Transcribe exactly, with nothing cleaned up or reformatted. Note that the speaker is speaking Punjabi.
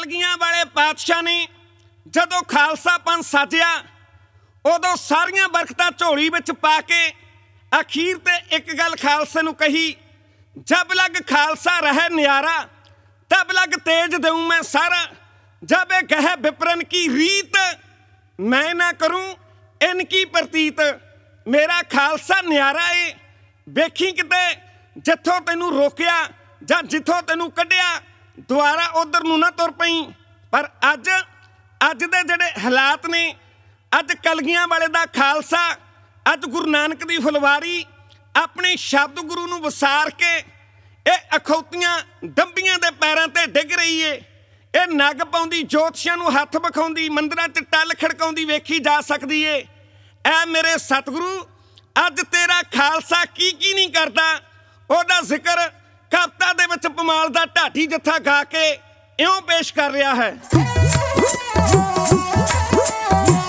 ਕਲਗੀਆਂ ਵਾਲੇ ਪਾਤਸ਼ਾਹ ਨੇ ਜਦੋਂ ਖਾਲਸਾ ਪੰਥ ਸਾਜਿਆ ਉਦੋਂ ਸਾਰੀਆਂ ਬਰਕਤਾਂ ਝੋਲੀ ਵਿੱਚ ਪਾ ਕੇ ਅਖੀਰ ਤੇ ਇੱਕ ਗੱਲ ਖਾਲਸੇ ਨੂੰ ਕਹੀ, ਜਬ ਲਗ ਖਾਲਸਾ ਰਹਿ ਨਿਆਰਾ ਤਬ ਲਗ ਤੇਜ ਦਊਂ ਮੈਂ ਸਾਰਾ, ਜਬ ਇਹ ਗਹਿ ਵਿਪਰਨ ਕੀ ਰੀਤ ਮੈਂ ਨਾ ਕਰੂੰ ਇਨਕੀ ਪ੍ਰਤੀਤ। ਮੇਰਾ ਖਾਲਸਾ ਨਿਆਰਾ ਏ, ਵੇਖੀ ਕਿਤੇ ਜਿੱਥੋਂ ਤੈਨੂੰ ਰੋਕਿਆ ਜਾਂ ਜਿੱਥੋਂ ਤੈਨੂੰ ਕੱਢਿਆ ਦੁਬਾਰਾ ਉੱਧਰ ਨੂੰ ਨਾ ਤੁਰ ਪਈ। ਪਰ ਅੱਜ ਅੱਜ ਦੇ ਜਿਹੜੇ ਹਾਲਾਤ ਨੇ, ਅੱਜ ਕਲਗੀਆਂ ਵਾਲੇ ਦਾ ਖਾਲਸਾ, ਅੱਜ ਗੁਰੂ ਨਾਨਕ ਦੀ ਫੁਲਵਾਰੀ ਆਪਣੇ ਸ਼ਬਦ ਗੁਰੂ ਨੂੰ ਵਿਸਾਰ ਕੇ ਇਹ ਅਖੌਤੀਆਂ ਡੰਬੀਆਂ ਦੇ ਪੈਰਾਂ ਤੇ ਡਿੱਗ ਰਹੀ ਏ। ਇਹ ਨੱਗ ਪਾਉਂਦੀ, ਜੋਤਸ਼ੀਆਂ ਨੂੰ ਹੱਥ ਵਿਖਾਉਂਦੀ, ਮੰਦਰਾਂ 'ਚ ਟੱਲ ਖੜਕਾਉਂਦੀ ਵੇਖੀ ਜਾ ਸਕਦੀ ਏ। ਐ ਮੇਰੇ ਸਤਿਗੁਰੂ, ਅੱਜ ਤੇਰਾ ਖਾਲਸਾ ਕੀ ਕੀ ਨਹੀਂ ਕਰਦਾ, ਉਹਦਾ ਜ਼ਿਕਰ ਕਵਿਤਾ ਦੇ ਵਿੱਚ ਪਮਾਲ ਦਾ ਢਾਡੀ ਜੱਥਾ ਗਾ ਕੇ ਇਉਂ ਪੇਸ਼ ਕਰ ਰਿਹਾ ਹੈ।